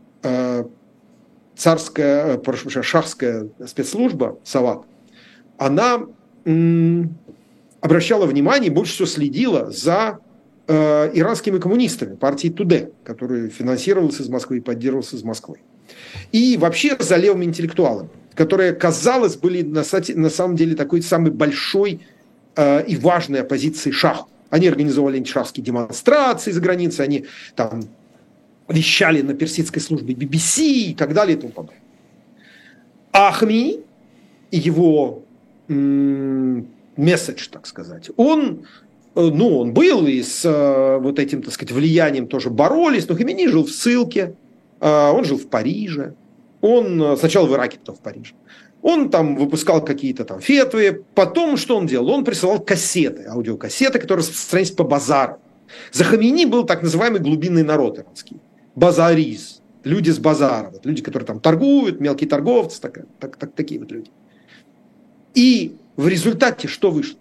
Speaker 2: Шахская спецслужба, Сават, она обращала внимание и больше всего следила за иранскими коммунистами, партией Туде, которая финансировалась из Москвы и поддерживалась из Москвы. И вообще за левыми интеллектуалами, которые, казалось, были на самом деле такой самой большой и важной оппозицией шаху. Они организовали антишахские демонстрации за границей, они там вещали на персидской службе BBC и так далее и тому подобное. А Хаминеи и его месседж, так сказать, он был и с вот этим, так сказать, влиянием тоже боролись, но Хаминеи жил в ссылке, он жил в Париже, он сначала в Ираке, потом в Париже. Он там выпускал какие-то там фетвы, потом что он делал? Он присылал кассеты, аудиокассеты, которые распространялись по базарам. За Хаминеи был так называемый глубинный народ иранский, базариз, люди с базара, люди, которые там торгуют, мелкие торговцы, такие вот люди. И в результате что вышло?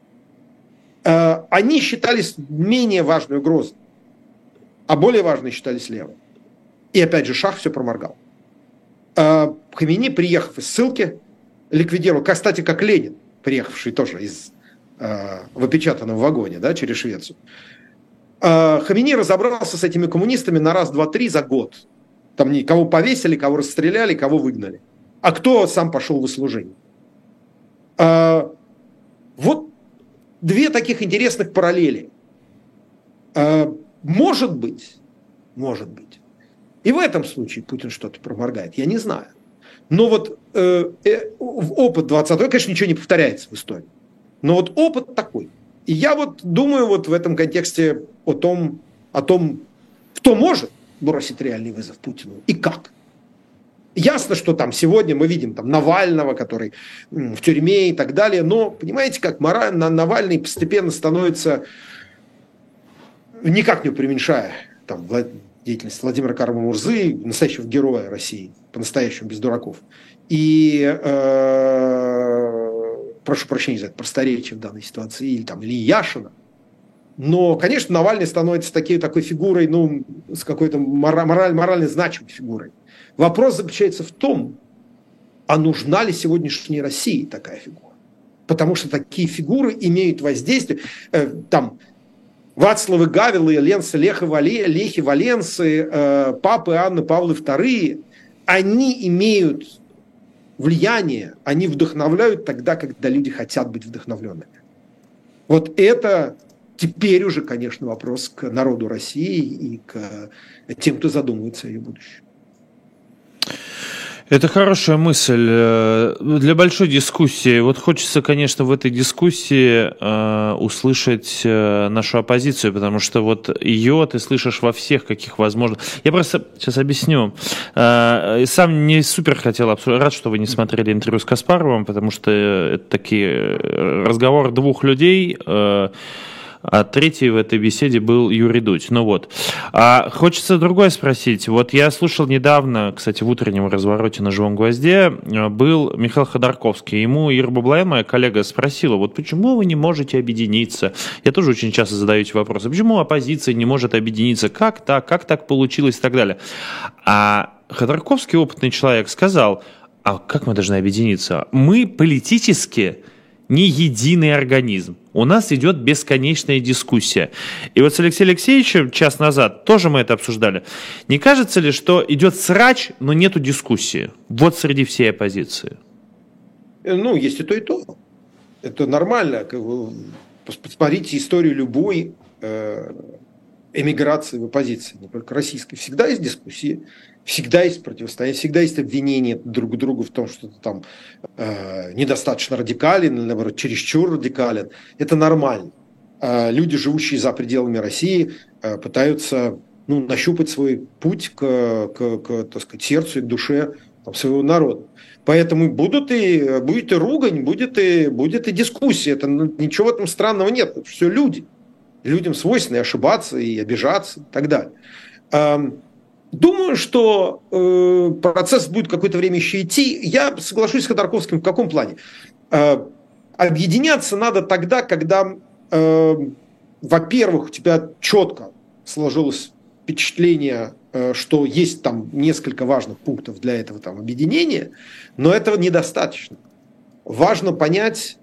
Speaker 2: Они считались менее важной угрозой, а более важной считались левые. И опять же шах все проморгал. Хаминеи, приехав из ссылки, ликвидировал, кстати, как Ленин, приехавший тоже в опечатанном вагоне, через Швецию. Хаминеи разобрался с этими коммунистами на раз, два, три за год. Там кого повесили, кого расстреляли, кого выгнали. А кто сам пошел в выслужение. Вот две таких интересных параллели. Может быть, и в этом случае Путин что-то проморгает, я не знаю. Но вот опыт 20 века, конечно, ничего не повторяется в истории. Но вот опыт такой. И я вот думаю вот в этом контексте о том, кто может бросить реальный вызов Путину и как. Ясно, что там сегодня мы видим там Навального, который в тюрьме и так далее, но понимаете, как Навальный постепенно становится, никак не преуменьшая там, деятельность Владимира Кара-Мурзы, настоящего героя России, по-настоящему, без дураков. И прошу прощения за это просторечие в данной ситуации, или Яшина. Но, конечно, Навальный становится такой фигурой, с какой-то морально значимой фигурой. Вопрос заключается в том, а нужна ли сегодняшней России такая фигура? Потому что такие фигуры имеют воздействие. Вацлавы Гавелы, Лехи Валенсы, папы Анны Павлы II, они имеют влияние, они вдохновляют тогда, когда люди хотят быть вдохновленными. Вот это теперь уже, конечно, вопрос к народу России и к тем, кто задумывается о ее будущем.
Speaker 1: Это хорошая мысль для большой дискуссии. Вот хочется, конечно, в этой дискуссии услышать нашу оппозицию, потому что вот ее ты слышишь во всех каких возможно. Я просто сейчас объясню. Сам не супер хотел обсуждать. Рад, что вы не смотрели интервью с Каспаровым, потому что это такие разговоры двух людей. А третий в этой беседе был Юрий Дудь. Хочется другое спросить. Вот я слушал недавно, кстати, в утреннем развороте на «Живом гвозде» был Михаил Ходорковский. Ему Ира Баблоян, моя коллега, спросила, вот почему вы не можете объединиться? Я тоже очень часто задаю эти вопросы. Почему оппозиция не может объединиться? Как так получилось и так далее? А Ходорковский, опытный человек, сказал, а как мы должны объединиться? Мы политически не единый организм. У нас идет бесконечная дискуссия. И вот с Алексеем Алексеевичем час назад тоже мы это обсуждали. Не кажется ли, что идет срач, но нету дискуссии? Вот среди всей оппозиции.
Speaker 2: Есть и то, и то. Это нормально. Посмотрите историю любой эмиграции в оппозиции, не только российской. Всегда есть дискуссии, всегда есть противостояние, всегда есть обвинения друг к другу в том, что ты там недостаточно радикален или, наоборот, чересчур радикален. Это нормально. Люди, живущие за пределами России, пытаются нащупать свой путь к так сказать, сердцу и к душе своего народа. Поэтому будет и ругань, будет и дискуссия. Ничего в этом странного нет. Это все люди. Людям свойственно и ошибаться, и обижаться, и так далее. Думаю, что процесс будет какое-то время еще идти. Я соглашусь с Ходорковским в каком плане? Объединяться надо тогда, когда, во-первых, у тебя четко сложилось впечатление, что есть там несколько важных пунктов для этого объединения, но этого недостаточно. Важно понять,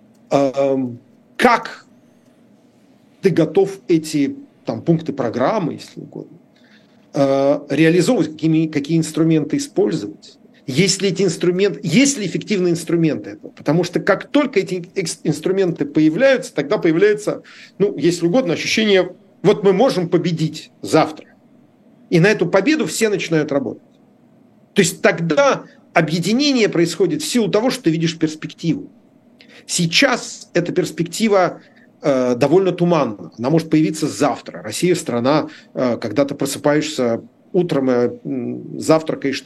Speaker 2: как ты готов эти пункты программы, если угодно, реализовывать, какие инструменты использовать. Есть ли эффективные инструменты этого? Потому что как только эти инструменты появляются, тогда появляется, если угодно, ощущение, вот мы можем победить завтра. И на эту победу все начинают работать. То есть тогда объединение происходит в силу того, что ты видишь перспективу. Сейчас эта перспектива довольно туманно. Она может появиться завтра. Россия – страна, когда ты просыпаешься утром и завтракаешь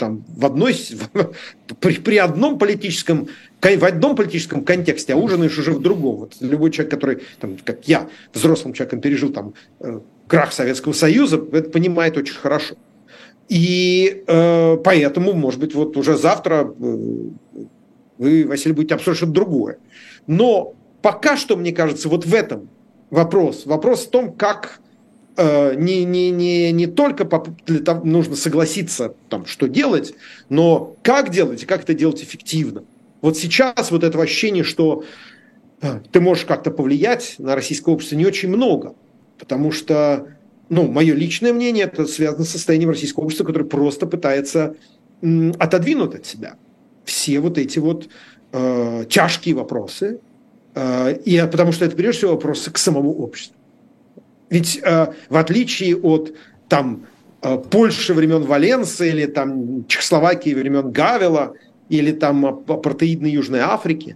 Speaker 2: при одном политическом контексте, а ужинаешь уже в другом. Вот любой человек, который, как я, взрослым человеком пережил крах Советского Союза, это понимает очень хорошо. И поэтому, может быть, вот уже завтра вы, Василий, будете обсуждать что-то другое. Но пока что, мне кажется, вот в этом вопрос. Вопрос в том, как не только нужно согласиться, что делать, но как делать и как это делать эффективно. Вот сейчас вот этого ощущения, что ты можешь как-то повлиять на российское общество, не очень много. Потому что, мое личное мнение, это связано с состоянием российского общества, которое просто пытается отодвинуть от себя все вот эти вот тяжкие вопросы, потому что это прежде всего вопросы к самому обществу. Ведь в отличие от Польши времен Валенсы или Чехословакии времен Гавела или апартеидной Южной Африки,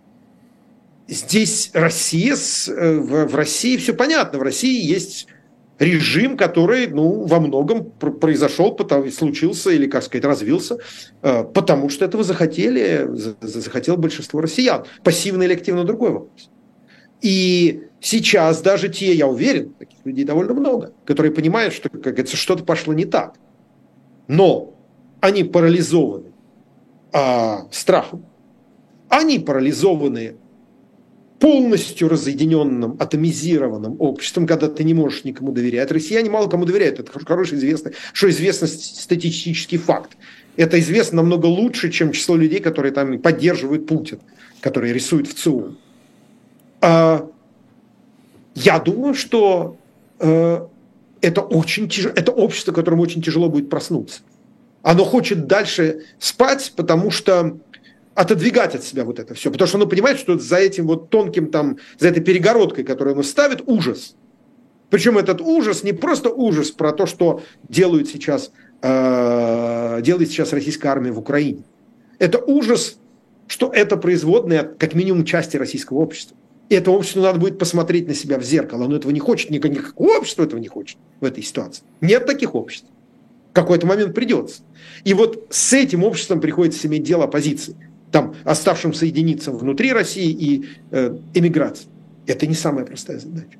Speaker 2: здесь в России все понятно. В России есть режим, который, во многом произошел, случился или, как сказать, развился, потому что этого захотело большинство россиян. Пассивно или активно — другой вопрос. И сейчас даже я уверен, таких людей довольно много, которые понимают, что, как говорится, что-то пошло не так. Но они парализованы страхом, они парализованы полностью разъединенным, атомизированным обществом, когда ты не можешь никому доверять. Россияне мало кому доверяют. Это хорошо известный статистический факт. Это известно намного лучше, чем число людей, которые там поддерживают Путина, которые рисуют в ЦИОМ. Я думаю, что это общество, которому очень тяжело будет проснуться. Оно хочет дальше спать, потому что отодвигать от себя вот это все. Потому что оно понимает, что за этим вот тонким за этой перегородкой, которую оно ставит, ужас. Причем этот ужас не просто ужас про то, что делает сейчас российская армия в Украине. Это ужас, что это производная как минимум части российского общества. И этому обществу надо будет посмотреть на себя в зеркало. Оно этого не хочет, никакого общества этого не хочет в этой ситуации. Нет таких обществ. В какой-то момент придется. И вот с этим обществом приходится иметь дело оппозиции. Оставшимся единицам внутри России и эмиграции. Это не самая простая задача.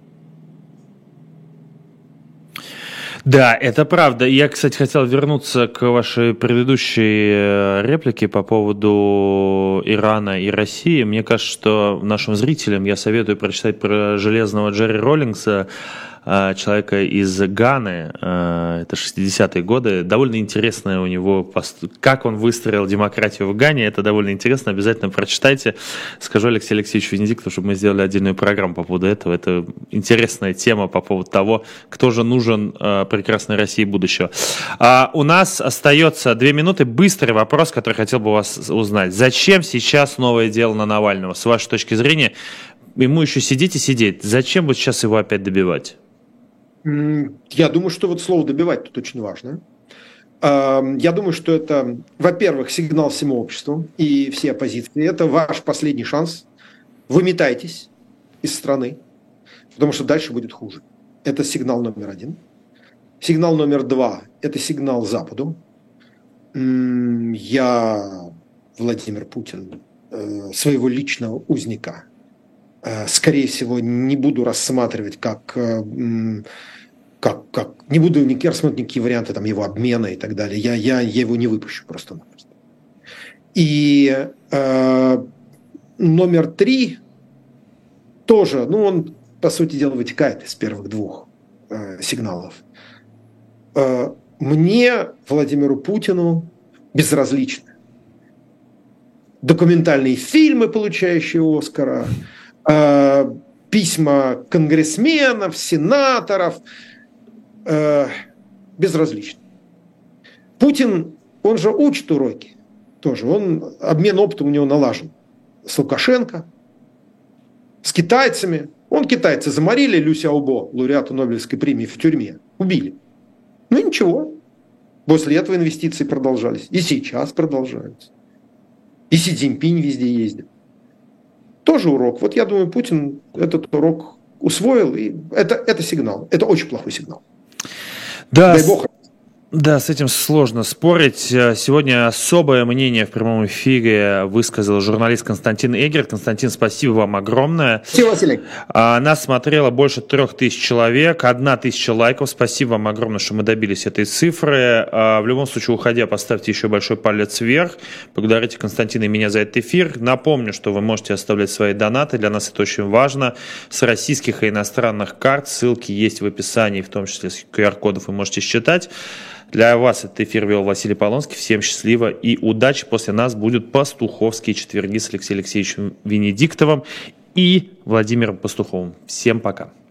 Speaker 1: Да, это правда. Я, кстати, хотел вернуться к вашей предыдущей реплике по поводу Ирана и России. Мне кажется, что нашим зрителям я советую прочитать про железного Джерри Роллингса, человека из Ганы, это 60-е годы. Довольно интересно у него, как он выстроил демократию в Гане, это довольно интересно, обязательно прочитайте. Скажу Алексею Алексеевичу Венедиктову, чтобы мы сделали отдельную программу по поводу этого. Это интересная тема по поводу того, кто же нужен прекрасной России будущего. У нас остается 2 минуты. Быстрый вопрос, который хотел бы у вас узнать. Зачем сейчас новое дело на Навального? С вашей точки зрения, ему еще сидеть и сидеть. Зачем вот сейчас его опять добивать?
Speaker 2: Я думаю, что вот слово «добивать» тут очень важно. Я думаю, что это, во-первых, сигнал всему обществу и всей оппозиции. Это ваш последний шанс. Выметайтесь из страны, потому что дальше будет хуже. Это сигнал номер 1. Сигнал номер 2 – это сигнал Западу. Я, Владимир Путин, своего личного узника, скорее всего, не буду рассматривать как не буду рассматривать никакие варианты его обмена и так далее. Я его не выпущу просто-напросто. И номер 3 тоже, он, по сути дела, вытекает из первых 2 сигналов. Мне, Владимиру Путину, безразлично документальные фильмы, получающие Оскара, письма конгрессменов, сенаторов, безразлично. Путин, он же учит уроки тоже. Обмен опытом у него налажен с Лукашенко, с китайцами. Китайцы заморили Лю Сяобо, лауреата Нобелевской премии, в тюрьме. Убили. Ничего. После этого инвестиции продолжались. И сейчас продолжаются. И Си Цзиньпинь везде ездит. Тоже урок. Вот я думаю, Путин этот урок усвоил. И это сигнал. Это очень плохой сигнал.
Speaker 1: Да. Дай бог. Да, с этим сложно спорить. Сегодня особое мнение в прямом эфире высказал журналист Константин Эггерт. Константин, спасибо вам огромное.
Speaker 2: Спасибо, Василий.
Speaker 1: Нас смотрело больше 3000 человек, 1000 лайков. Спасибо вам огромное, что мы добились этой цифры. В любом случае, уходя, поставьте еще большой палец вверх. Благодарите Константина и меня за этот эфир. Напомню, что вы можете оставлять свои донаты. Для нас это очень важно. С российских и иностранных карт ссылки есть в описании, в том числе с QR-кодов вы можете считать. Для вас этот эфир вел Василий Полонский. Всем счастливо и удачи. После нас будут пастуховские четверги с Алексеем Алексеевичем Венедиктовым и Владимиром Пастуховым. Всем пока.